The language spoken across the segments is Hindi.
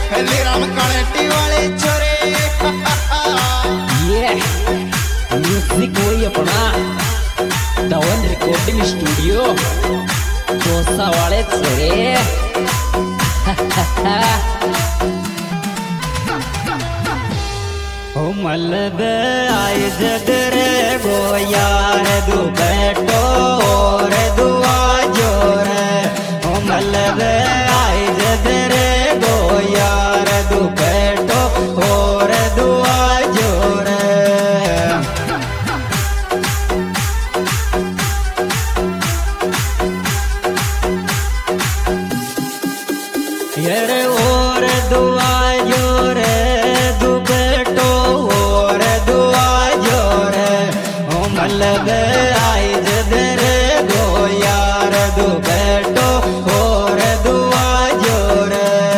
राम कालेटी वाले छोरे ये म्यूजिक वही अपना धवन रिकॉर्डिंग स्टूडियो दोसा वाले छोरे ओ मलब आई जदरे गो यार दू बैठो और दुआ जोर ओ मलब आई जदरे गो यार दू बैठो और दुआ जोर यार और दुआ जोर दू बैठो और दुआ जोर ओ मलब आई जदरे गो यार दू बैठो और दुआ जोर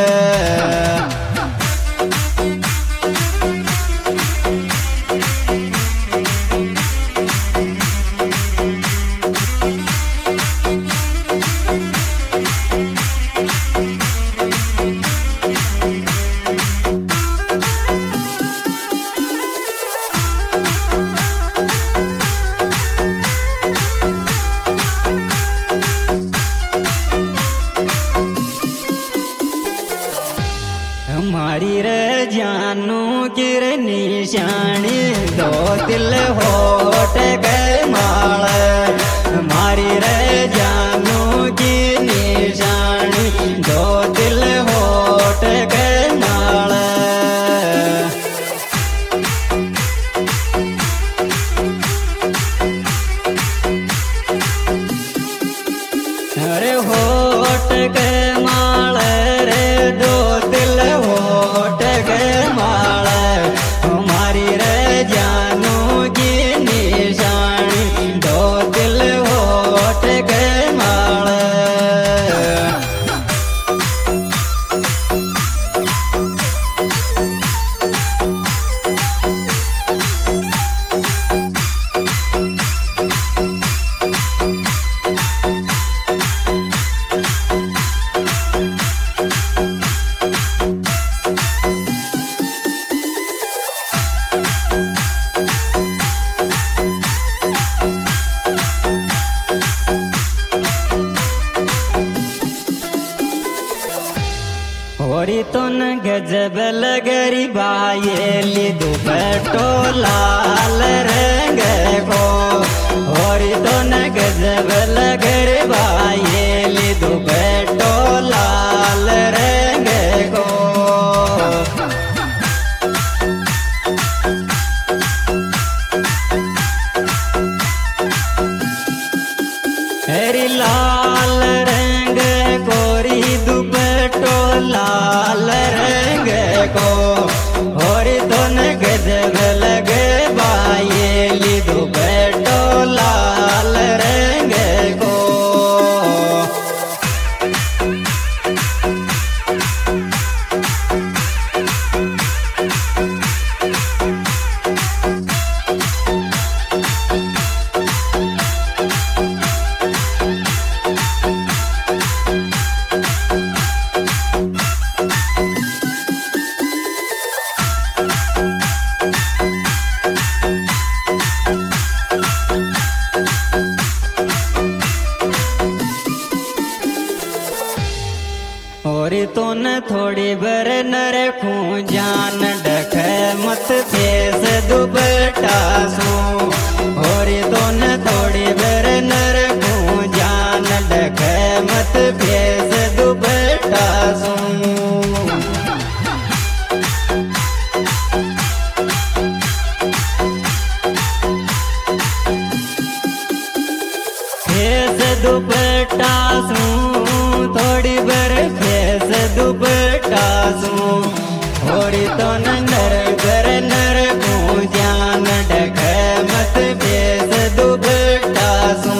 हमारी रे जानू की रे निशानी दो दिल होट गए माल हमारी रे जानू की निशानी दो दिल होट गए माल अरे होट गए माल रे दो दिल होट गए माल हमारी रे जानू की निशानी दो दिल होट गए माल होरी तो न गजब लगरी बाये दो बैठो लाल रंग को होरी तो न गजब लगरी बाये दो बैठो लाल रंग को हरी लाल रंग गोरी दुपट्टो लाल रंग को होरी दोन गजब लगे बाये दुपट्टो लाल रंग को और तो न थोड़ी बर न रखूं जान डख मत फेस दुबटा सो और तो न थोड़ी बर न रखूं जान डख मत फेस दुबटा सो फेस दुपट्टा सू थोड़ी बर फेस दुपट्टा सू और तो नर गर नर को जान डख मत फेस दुपट्टा सू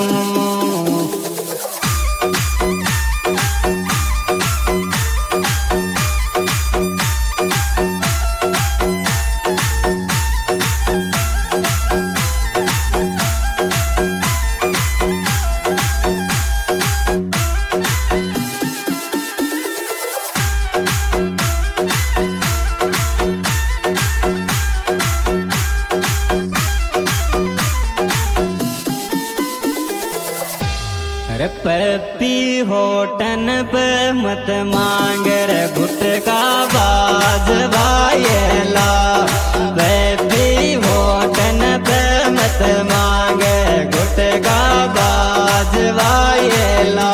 अरे पप्पी होटन पे मत मांग रे गुटका बाज वायला पप्पी होटन पे मत मांग गुटका बाज वायला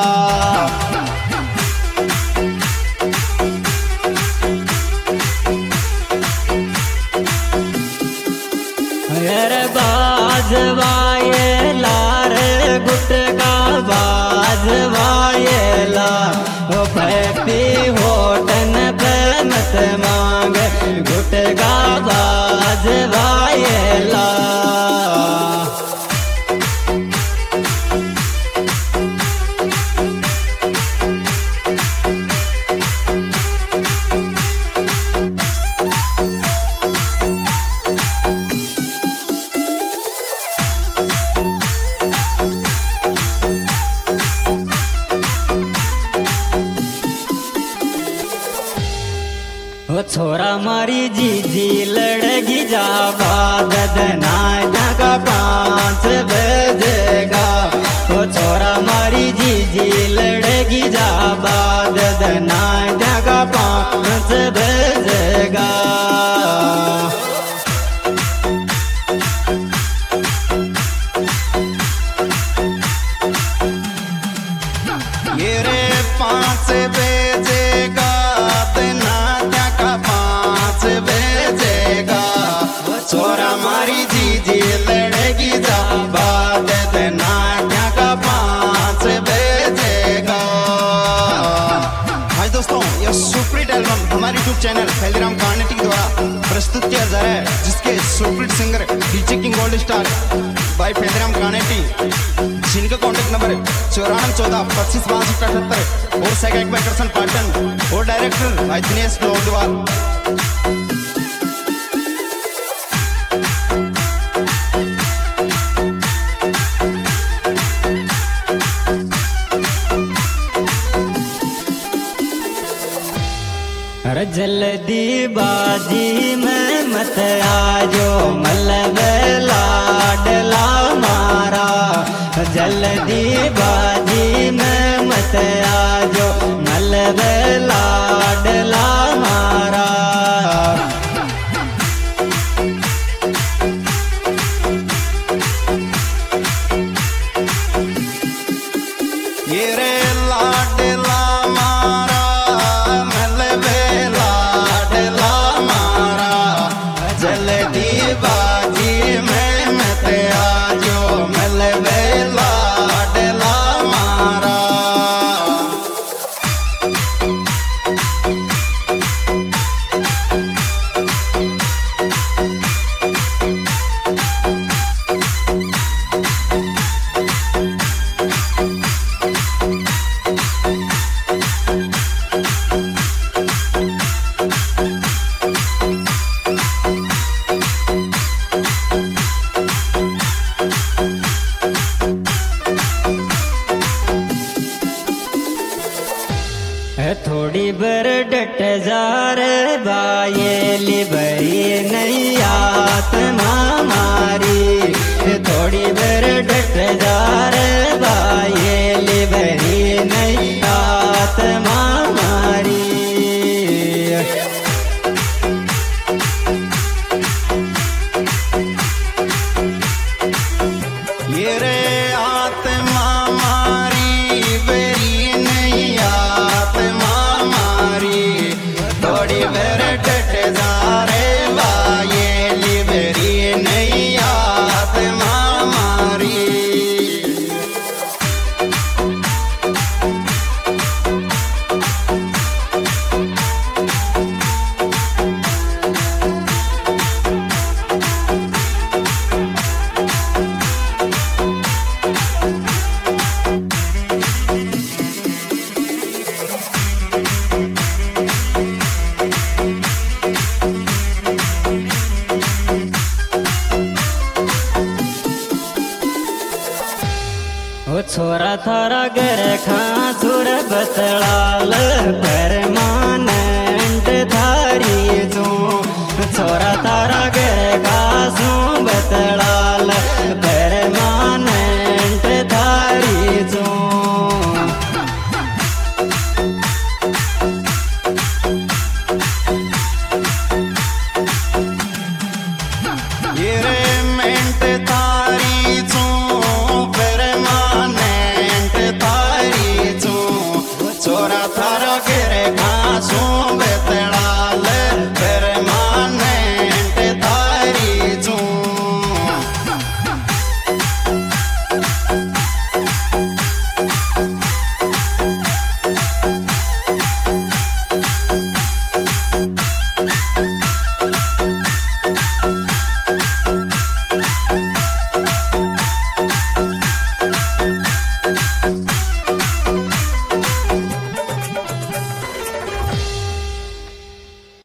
अरे बाज वायला रे गुटका बाज वायला ओ पप्पी होटन पे मत मांग गुटका बाज वायला ओ छोरा मारी जीजी लड़गी जा बाद नाना का 5 बजेगा ओ छोरा मारी जीजी लड़गी जा बाद नाना का 5 बजेगा ये रे 5 बजेगा छोरा मारी जीजी लड़ेगी जा बाद नाट्या का 5 बजेगा। हाय दोस्तों, यह सुपरहिट एल्बम हमारे यूट्यूब चैनल हल्दीराम कार्नेटी के द्वारा प्रस्तुत किया जा रहा है, जिसके superhit singer DJ king gold star by Haldiram Karneti, जिनका कॉन्टेक्ट नंबर 9414 25 62 78 और सेकंड बैकर्सन पाटन और डायरेक्टर भाई दिनेश लोगवाल। अरे जल्दी बाजी में मत आजो मलब लाडला मारा जल्दी बाजी में मत आजो मलब लाडला मारा ये रे लाडला मारा जल्दी बाजी में मत आजो मलबे लाडला मारा। थोड़ी बर डट जा रे बायेली बरी नहीं आत्मा मारी थोड़ी बर डट जा रे बायेली बरी नहीं आत्मा मारी। ये रे आत्मा मारी बेरी नहीं आत्मा मारी थोड़ी बेर डट जा रे बायेली बेरी नहीं आत्मा मारी। छोरा थारा घर खासुर बतलाल परमानेंट थारी तू छोरा थारा घर खासू बतलाल परमानेंट